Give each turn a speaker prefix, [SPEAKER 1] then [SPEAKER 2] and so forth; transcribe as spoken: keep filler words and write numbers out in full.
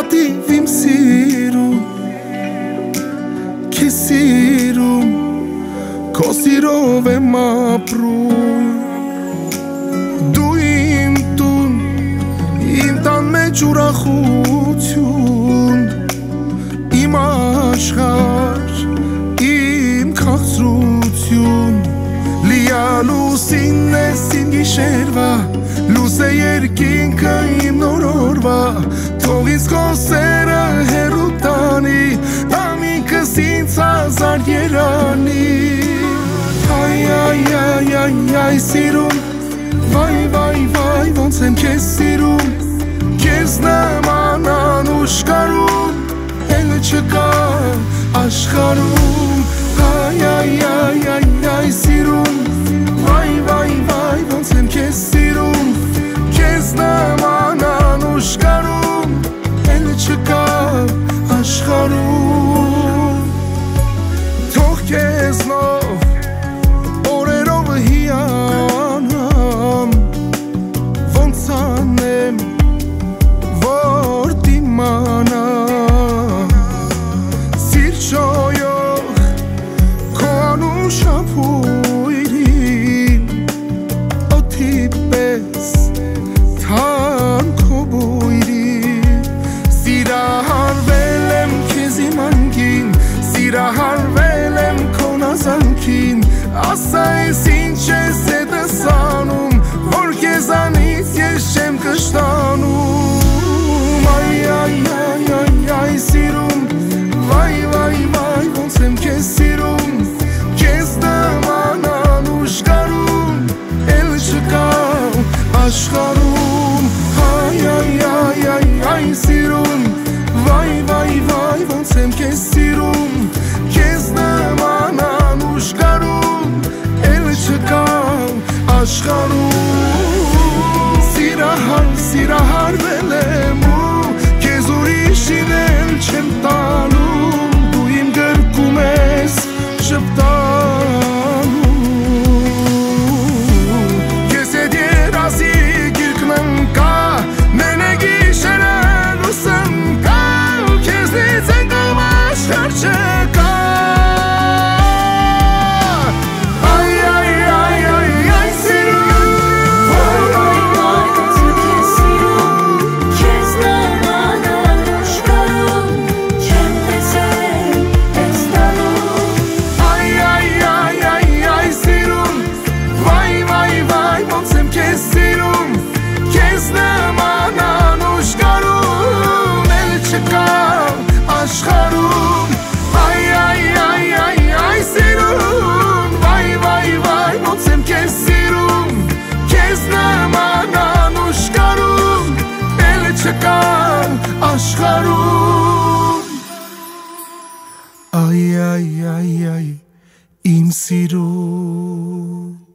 [SPEAKER 1] Որդիվ իմ սիրում Քեզ սիրում Քո սիրով եմ ապրում Դու իմ տուն Իմ տան մեջ ուրախություն Իմ աշխարհ Իմ քաղցրություն Լիա լուսինն ես իմ գիշերվա Լույս է երկինքը իմ նոր օրվա Թող ինձ քո սերը հեռու տանի Ամինքս ինձ հազար երանի Այ այ այ այ այ սիրում Վայ վայ վայ ոնց եմ քեզ սիրում Քեզ նման անուշ կարում Էլ չկա աշխարհում Այ այ այ այ այ սիրում Վայ վայ վայ ոնց եմ քեզ սիրում Քեզ նման անուշ կարում Էլ չկա աշխարհում Թող քեզնով օրերով հիանամ Ոնց անեմ որ դիմանամ Սիրտ շոյող քո անուշ ապույրին Օդի պես թանքո բույրին Սիրահարվել եմ քեզ իմ անկին Սիրահարվել եմ քո նազանքին Ասա ես ինչ ես հետս անում Որ քեզանից ես չեմ կշտանում Այ այ այ այ այ սիրում Վայ վայ վայ ոնց եմ քեզ սիրում Քեզ նման անուշ կարում Էլ չկա աշխարհում Այ այ այ այ այ սիրում Վայ վայ վայ ոնց եմ քեզ սիրում Քեզ նման անուշ կարում Էլ չկա աշխարհում Սիրահար, սիրահարվել եմ ու Քեզ ուրիշին էլ չեմ տանում Դու իմ գրկում ես շպտանում Քեզ հետ երազի գիրկն ընկա Մենե գիշերը լույս ընկա Քեզնից անկամ աշխարհ չկա Աշխարհում Այ այ այ այ այ սիրում Վայ վայ վայ ոնց եմ քեզ սիրում Քեզ նման անուշ կարում Էլ չկա աշխարհում Այ այ այ այ իմ սիրում